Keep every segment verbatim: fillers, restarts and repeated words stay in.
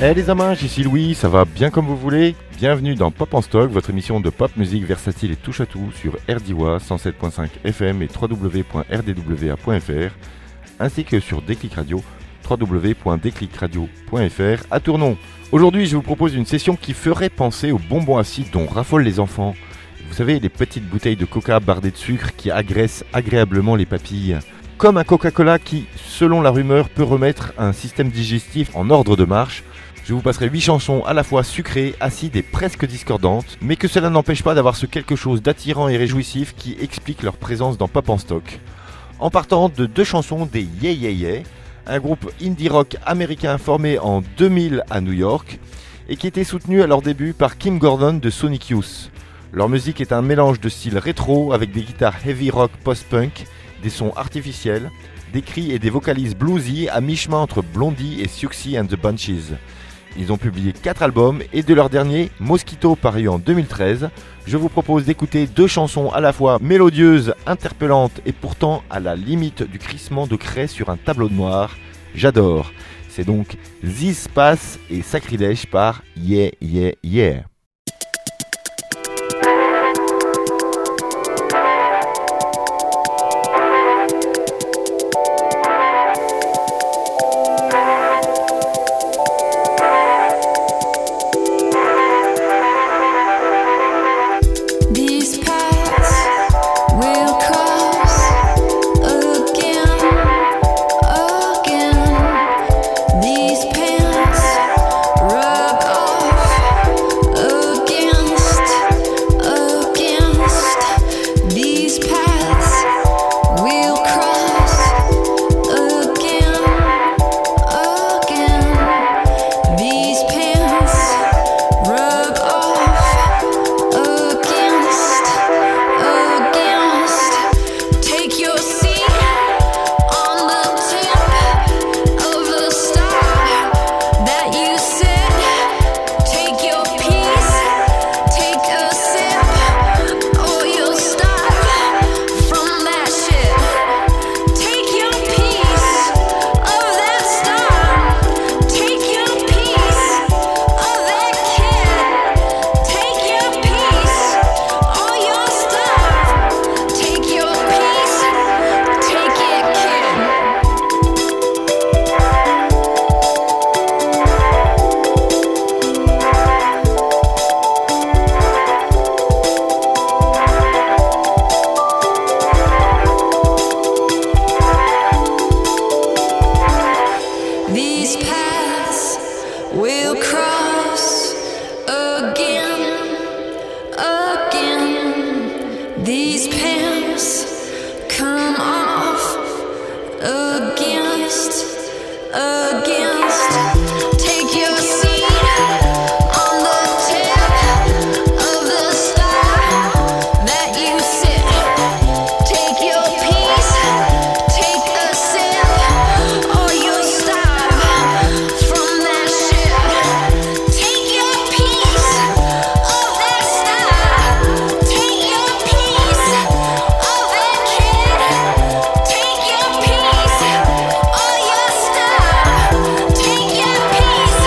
Eh les amants, ici Louis, ça va bien comme vous voulez. Bienvenue dans Pop en Stock, votre émission de pop musique versatile et touche à tout sur R D W A cent sept virgule cinq F M et w w w point r d w a point f r ainsi que sur Déclic Radio, w w w point déclic radio point f r à Tournon. Aujourd'hui, je vous propose une session qui ferait penser aux bonbons acides dont raffolent les enfants. Vous savez, les petites bouteilles de coca bardées de sucre qui agressent agréablement les papilles. Comme un Coca-Cola qui, selon la rumeur, peut remettre un système digestif en ordre de marche. Je vous passerai huit chansons à la fois sucrées, acides et presque discordantes, mais que cela n'empêche pas d'avoir ce quelque chose d'attirant et réjouissif qui explique leur présence dans Pop en Stock. En partant de deux chansons des Yeah Yeah Yeah, un groupe indie rock américain formé en deux mille à New York et qui était soutenu à leur début par Kim Gordon de Sonic Youth. Leur musique est un mélange de style rétro avec des guitares heavy rock post-punk, des sons artificiels, des cris et des vocalises bluesy à mi-chemin entre Blondie et Siouxsie and the Banshees. Ils ont publié quatre albums et de leur dernier, Mosquito, paru en deux mille treize, je vous propose d'écouter deux chansons à la fois mélodieuses, interpellantes et pourtant à la limite du crissement de craie sur un tableau noir. J'adore. C'est donc This Pass et Sacrilège par Yeah Yeah Yeah. Take your peace.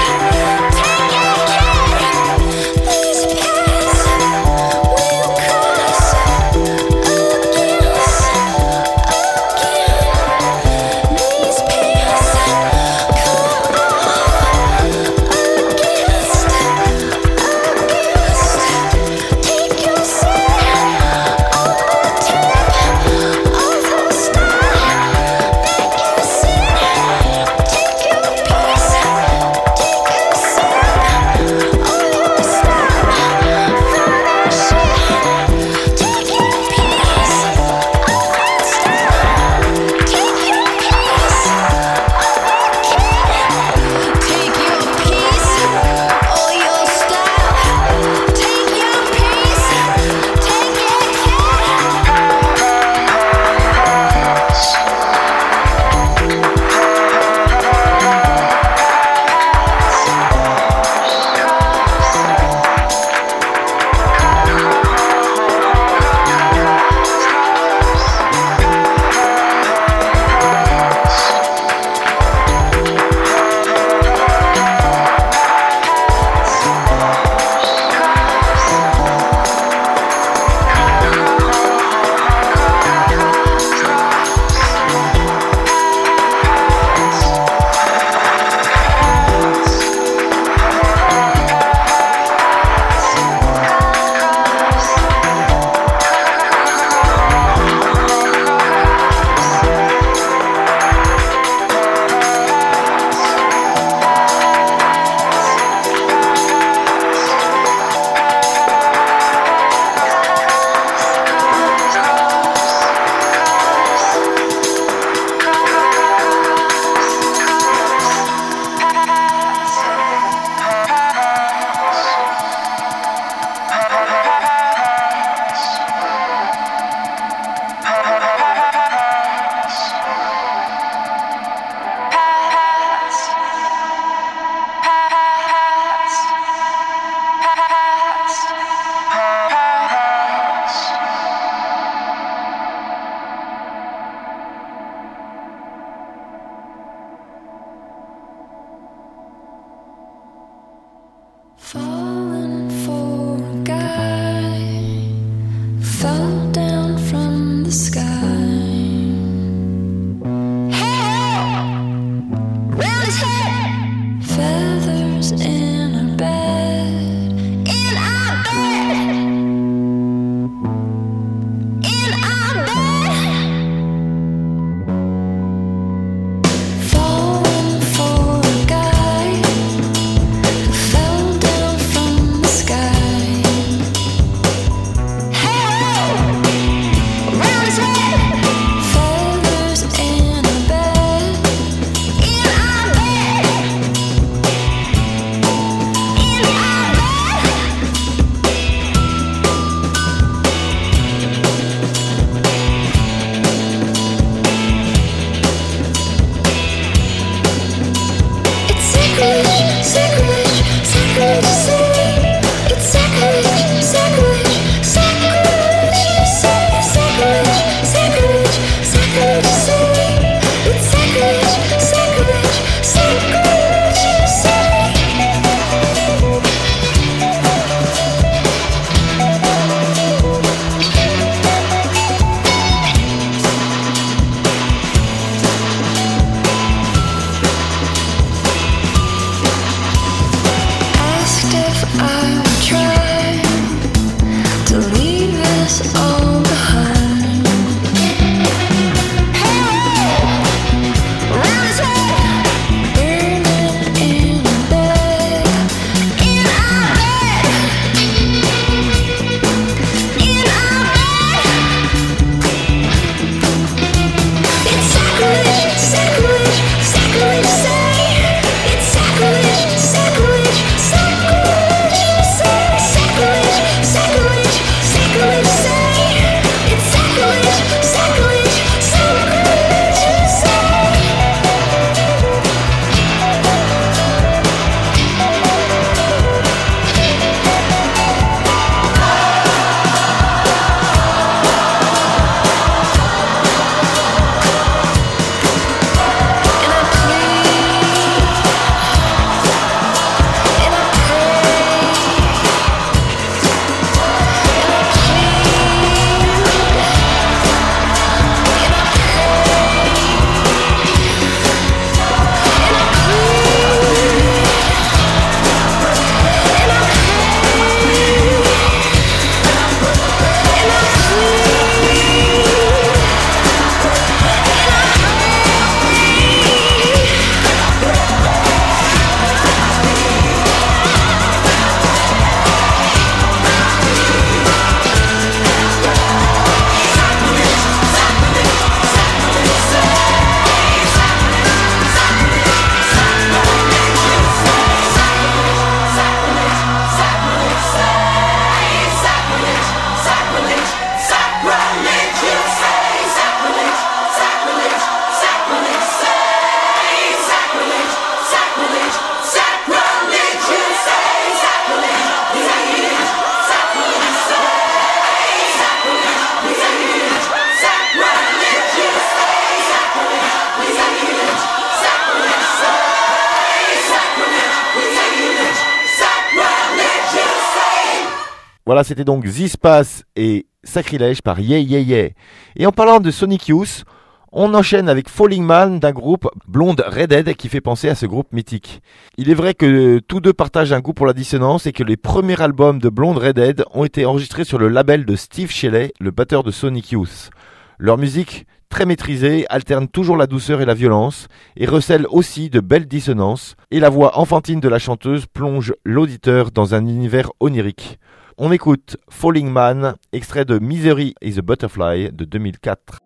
Voilà, c'était donc Zispace et Sacrilège par Yeah Yeah Yeah. Et en parlant de Sonic Youth, on enchaîne avec Falling Man d'un groupe Blonde Redhead qui fait penser à ce groupe mythique. Il est vrai que tous deux partagent un goût pour la dissonance et que les premiers albums de Blonde Redhead ont été enregistrés sur le label de Steve Shelley, le batteur de Sonic Youth. Leur musique, très maîtrisée, alterne toujours la douceur et la violence et recèle aussi de belles dissonances, et la voix enfantine de la chanteuse plonge l'auditeur dans un univers onirique. On écoute Falling Man, extrait de Misery is a Butterfly de deux mille quatre.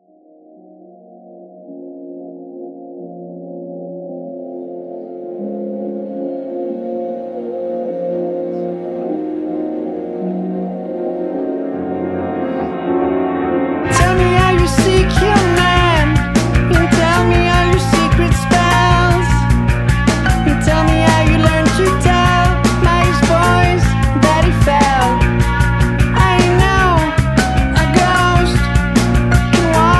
Walk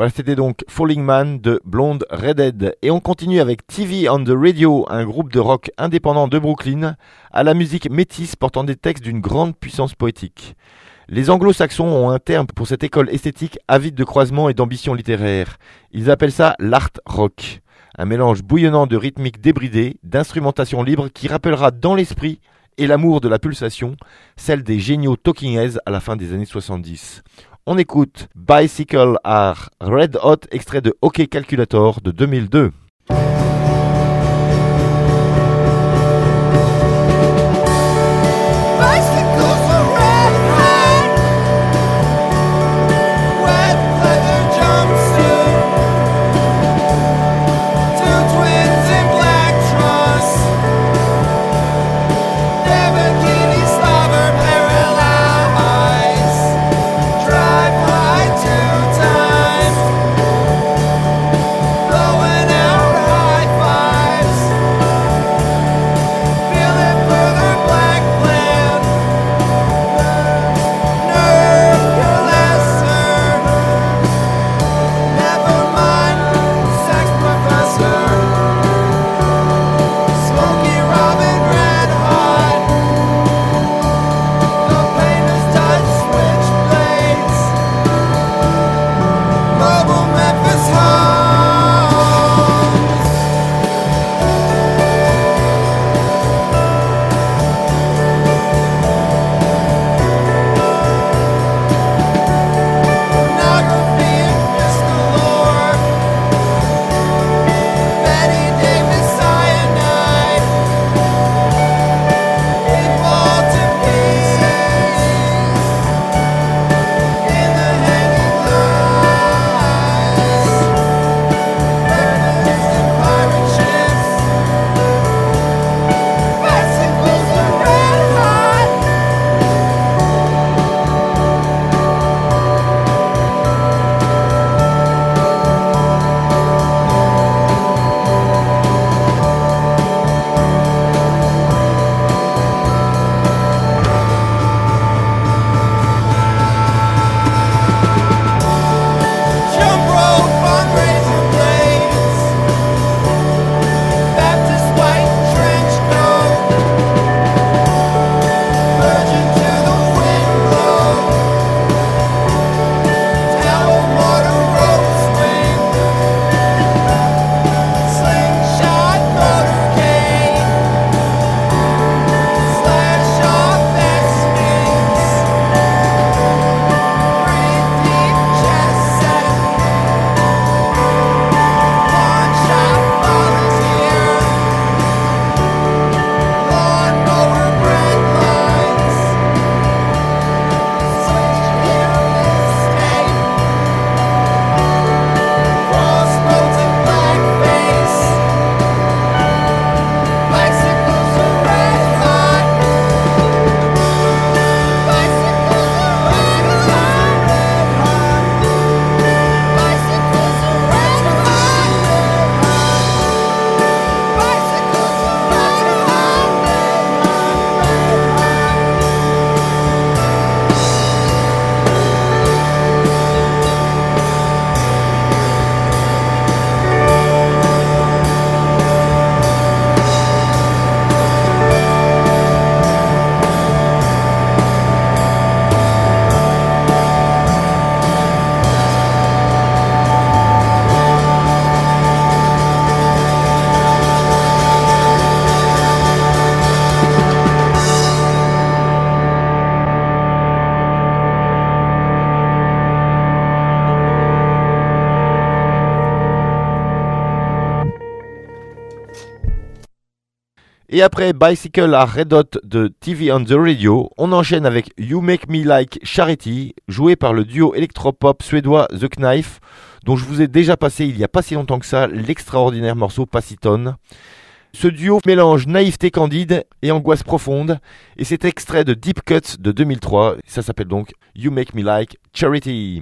Voilà, c'était donc Falling Man de Blonde Redhead. Et on continue avec T V on the Radio, un groupe de rock indépendant de Brooklyn, à la musique métisse portant des textes d'une grande puissance poétique. Les anglo-saxons ont un terme pour cette école esthétique avide de croisement et d'ambition littéraire. Ils appellent ça l'art rock. Un mélange bouillonnant de rythmiques débridées, d'instrumentation libre qui rappellera dans l'esprit et l'amour de la pulsation, celle des géniaux Talking Heads à la fin des années soixante-dix. On écoute Bicycle are Red Hot, extrait de Hockey Calculator de deux mille deux. Et après Bicycle à Red Hot de T V on the Radio, on enchaîne avec You Make Me Like Charity, joué par le duo électropop suédois The Knife, dont je vous ai déjà passé il n'y a pas si longtemps que ça l'extraordinaire morceau Passitone. Ce duo mélange naïveté candide et angoisse profonde, et c'est extrait de Deep Cuts de deux mille trois, ça s'appelle donc You Make Me Like Charity.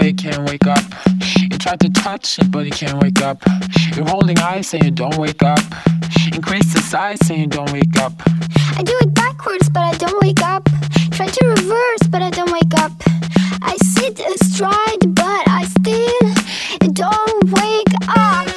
but you can't wake up. You try to touch it, but you can't wake up. You're holding eyes and you don't wake up. Increase the size and you don't wake up. I do it backwards, but I don't wake up. Try to reverse, but I don't wake up. I sit astride, but I still don't wake up.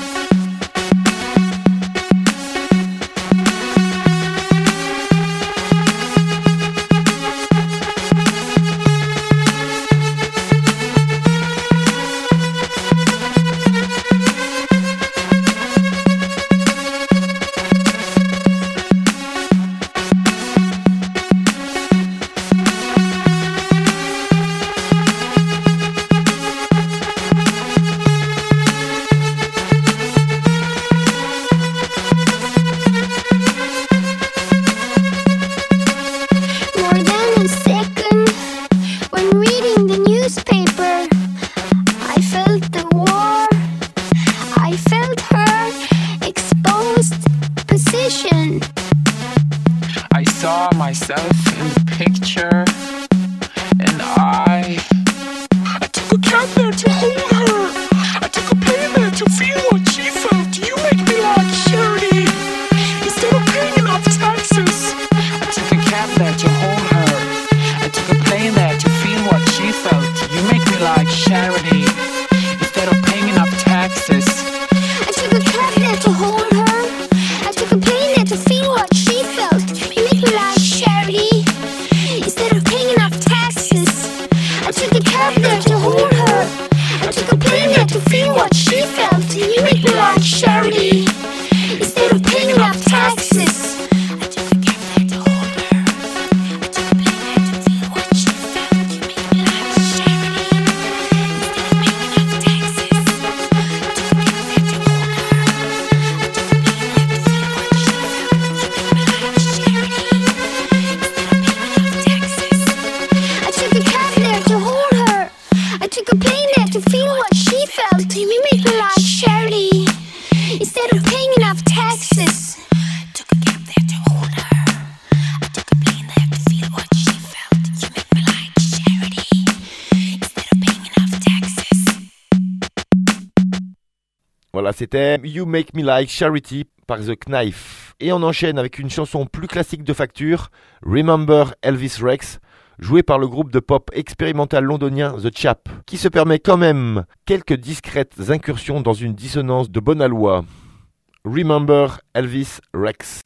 Voilà, c'était You Make Me Like Charity par The Knife. Et on enchaîne avec une chanson plus classique de facture, Remember Elvis Rex, jouée par le groupe de pop expérimental londonien The Chap, qui se permet quand même quelques discrètes incursions dans une dissonance de bonne aloi. Remember Elvis Rex.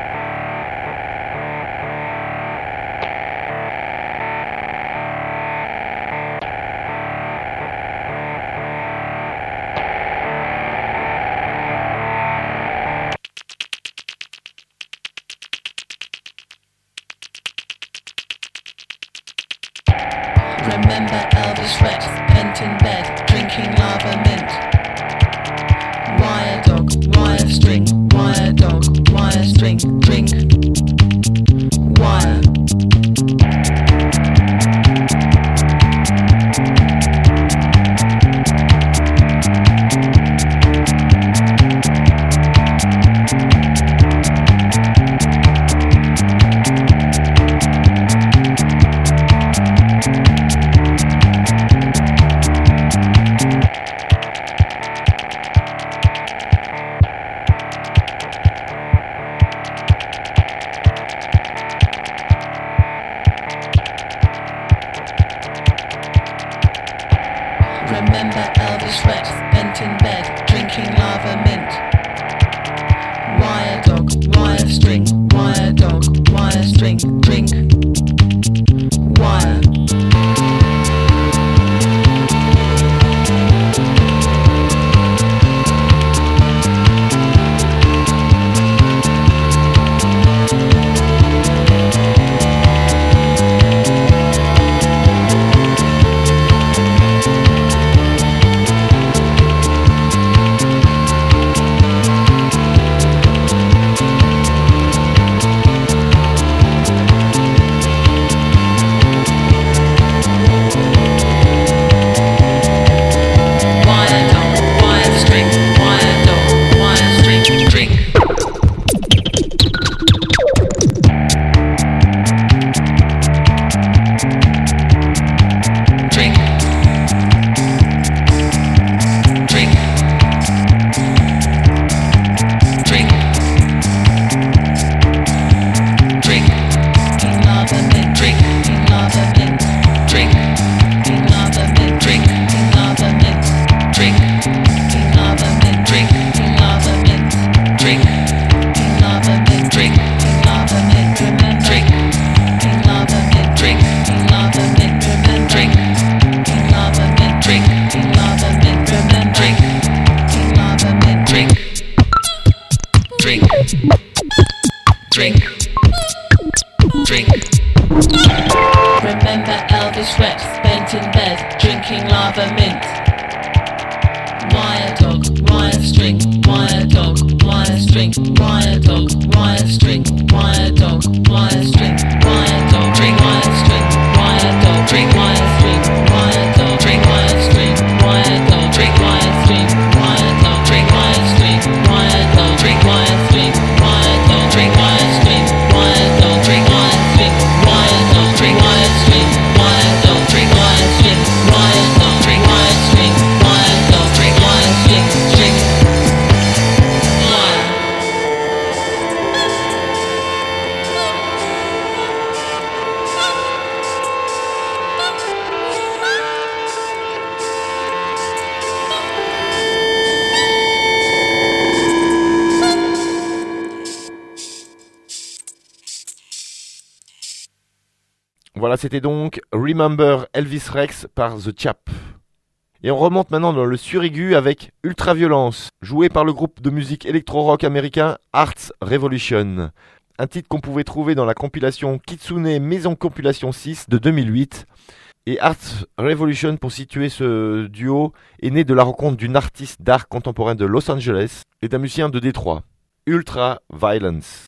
Remember Elvis Rex, bent in bed, drinking lava mint. Wire dog, wire string, wire dog, wire string, drink. Wire. Remember Elvis Rex, bent in bed, drinking lava mint. Wire dog, wire string, wire dog, wire string, drink. Wire. drink. Remember Elvis Rex, bent in bed, drinking lava mint. Wire dog, wire string, wire dog, wire string, wire dog, wire string, wire dog, wire string, wire dog, drink wire string, wire dog, drink wire string, wire dog, drink wire string, wire dog, drink wire string, wire dog, drink wire string, wire dog, drink wire string, wire dog, drink wire string, wire dog, drink wire string, wire dog, drink wire string, wire dog, drink wire string, wire dog, drink wire string, wire dog, drink wire string, drink wire. Voilà, c'était donc Remember Elvis Rex par The Chap. Et on remonte maintenant dans le suraigu avec Ultraviolence, joué par le groupe de musique électro-rock américain Arts Revolution. Un titre qu'on pouvait trouver dans la compilation Kitsune Maison Compilation six de deux mille huit. Et Arts Revolution, pour situer ce duo, est né de la rencontre d'une artiste d'art contemporain de Los Angeles et d'un musicien de Détroit, Ultraviolence.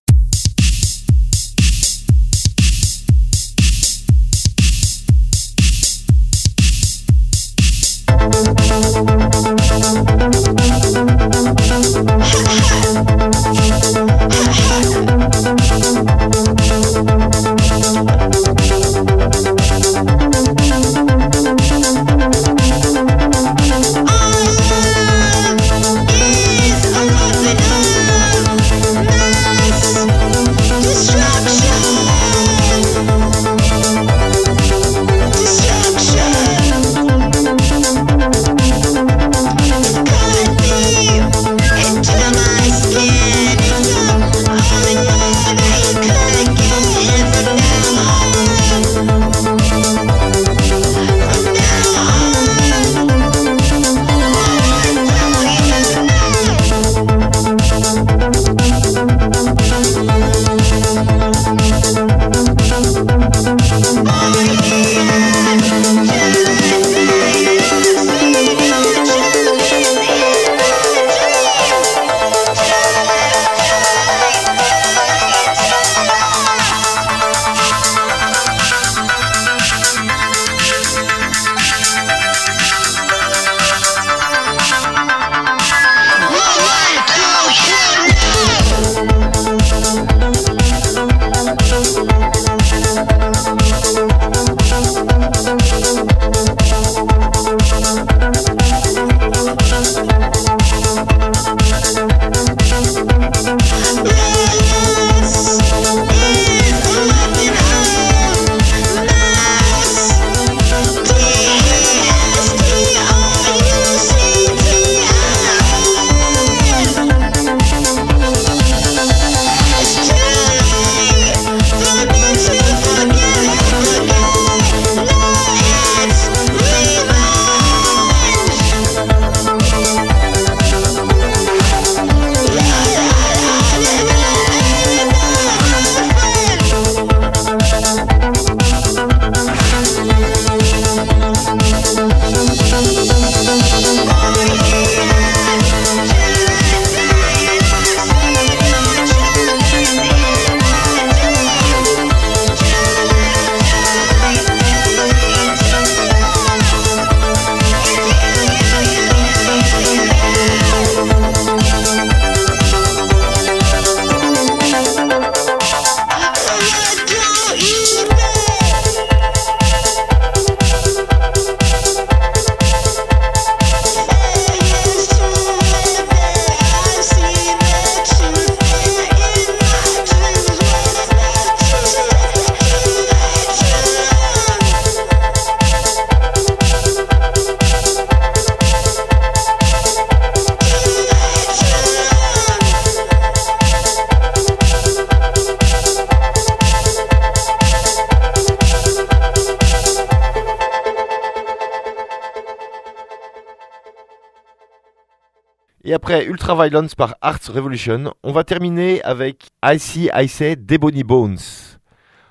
Et après Ultraviolence par Arts Revolution, on va terminer avec I See I Say des Bonnie Bones.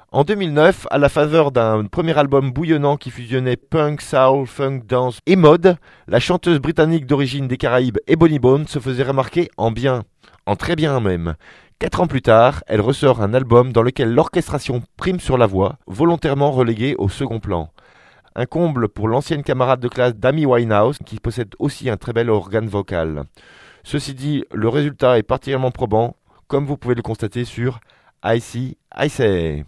En deux mille neuf, à la faveur d'un premier album bouillonnant qui fusionnait punk, soul, funk, dance et mode, la chanteuse britannique d'origine des Caraïbes Ebony Bones se faisait remarquer en bien, en très bien même. Quatre ans plus tard, elle ressort un album dans lequel l'orchestration prime sur la voix, volontairement reléguée au second plan. Un comble pour l'ancienne camarade de classe d'Amy Winehouse, qui possède aussi un très bel organe vocal. Ceci dit, le résultat est particulièrement probant, comme vous pouvez le constater sur I See, I Say.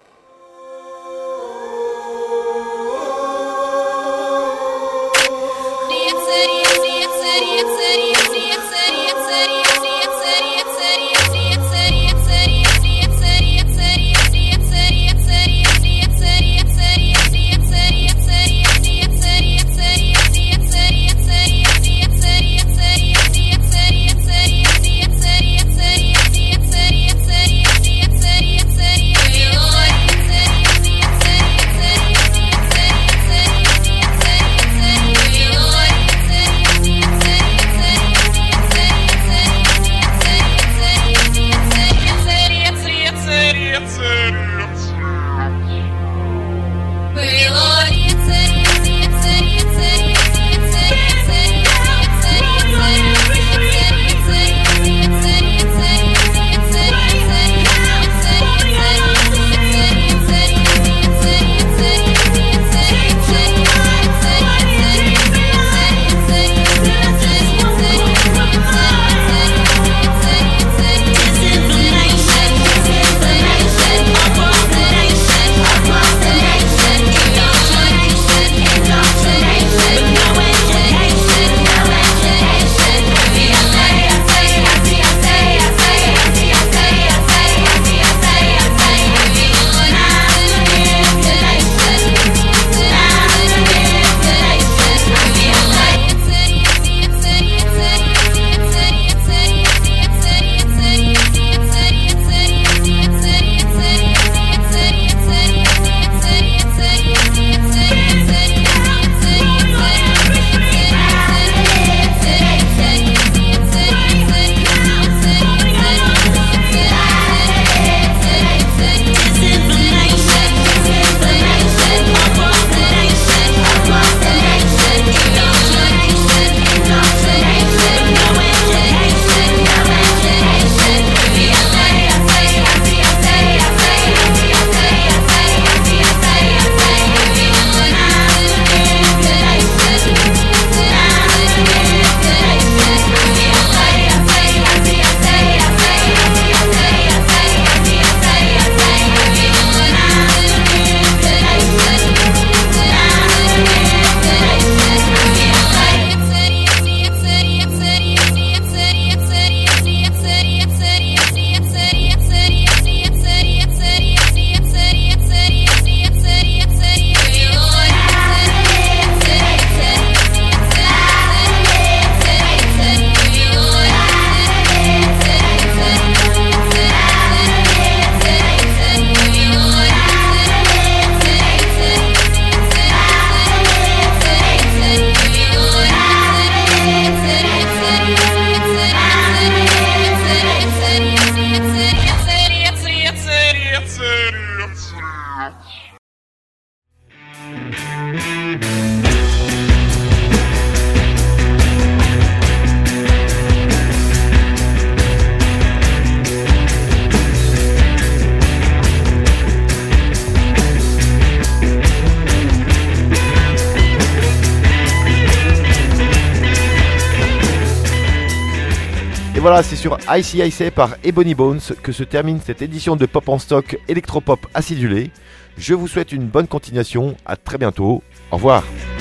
Voilà, c'est sur I See I Say par Ebony Bones que se termine cette édition de Pop en Stock électropop acidulé. Je vous souhaite une bonne continuation, à très bientôt, au revoir.